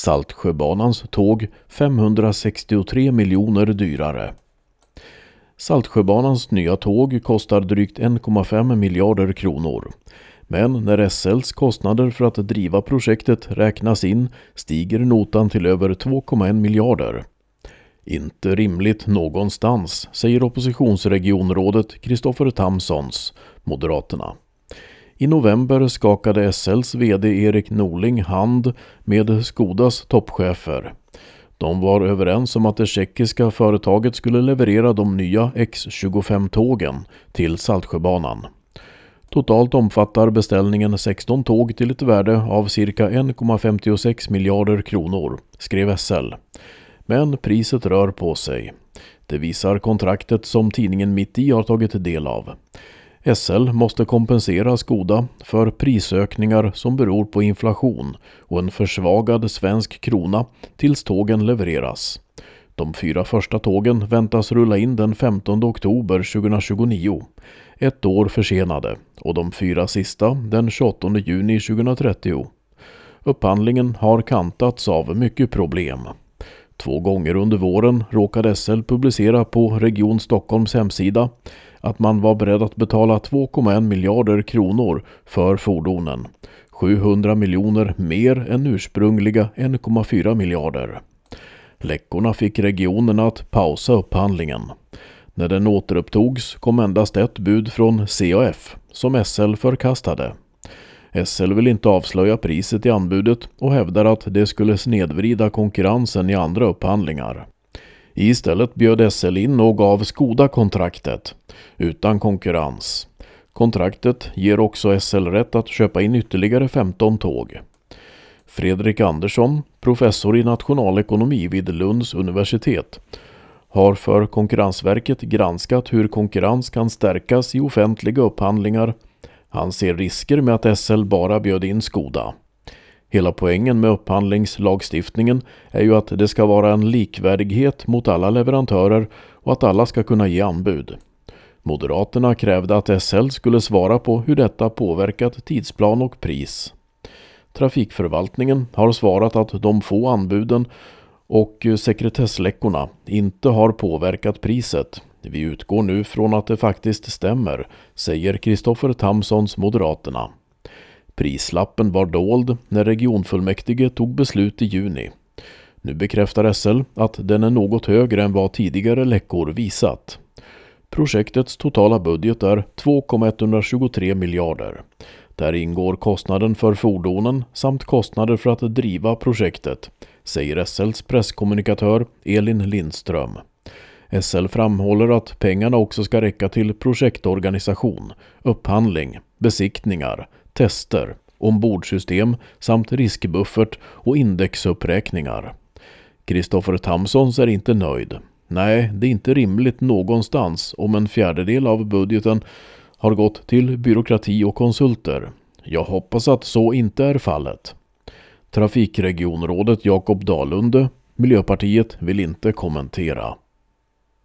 Saltsjöbanans tåg 563 miljoner dyrare. Saltsjöbanans nya tåg kostar drygt 1,5 miljarder kronor. Men när SLs kostnader för att driva projektet räknas in stiger notan till över 2,1 miljarder. Inte rimligt någonstans, säger oppositionsregionrådet Kristoffer Tamsons, Moderaterna. I november skakade SLs vd Erik Norling hand med Skodas toppchefer. De var överens om att det tjeckiska företaget skulle leverera de nya X25-tågen till Saltsjöbanan. Totalt omfattar beställningen 16 tåg till ett värde av cirka 1,56 miljarder kronor, skrev SL. Men priset rör på sig. Det visar kontraktet som tidningen Mitt i har tagit del av. SL måste kompensera Skoda för prisökningar som beror på inflation och en försvagad svensk krona tills tågen levereras. De 4 första tågen väntas rulla in den 15 oktober 2029, ett år försenade, och de 4 sista den 28 juni 2030. Upphandlingen har kantats av mycket problem. 2 gånger under våren råkade SL publicera på Region Stockholms hemsida att man var beredd att betala 2,1 miljarder kronor för fordonen, 700 miljoner mer än ursprungliga 1,4 miljarder. Läckorna fick regionen att pausa upphandlingen. När den återupptogs kom endast ett bud från CAF som SL förkastade. SL vill inte avslöja priset i anbudet och hävdar att det skulle snedvrida konkurrensen i andra upphandlingar. Istället bjöd SL in och gav Skoda kontraktet, utan konkurrens. Kontraktet ger också SL rätt att köpa in ytterligare 15 tåg. Fredrik Andersson, professor i nationalekonomi vid Lunds universitet, har för Konkurrensverket granskat hur konkurrens kan stärkas i offentliga upphandlingar. Han ser risker med att SL bara bjöd in Skoda. Hela poängen med upphandlingslagstiftningen är ju att det ska vara en likvärdighet mot alla leverantörer och att alla ska kunna ge anbud. Moderaterna krävde att SL skulle svara på hur detta påverkat tidsplan och pris. Trafikförvaltningen har svarat att de få anbuden och sekretessläckorna inte har påverkat priset. Vi utgår nu från att det faktiskt stämmer, säger Kristoffer Tamsons, Moderaterna. Prislappen var dold när regionfullmäktige tog beslut i juni. Nu bekräftar SL att den är något högre än vad tidigare läckor visat. Projektets totala budget är 2,123 miljarder. Där ingår kostnaden för fordonen samt kostnader för att driva projektet, säger SLs presskommunikatör Elin Lindström. SL framhåller att pengarna också ska räcka till projektorganisation, upphandling, besiktningar, tester, ombordsystem samt riskbuffert och indexuppräkningar. Kristoffer Tamsons är inte nöjd. Nej, det är inte rimligt någonstans om en fjärdedel av budgeten har gått till byråkrati och konsulter. Jag hoppas att så inte är fallet. Trafikregionrådet Jakob Dalunde, Miljöpartiet, vill inte kommentera.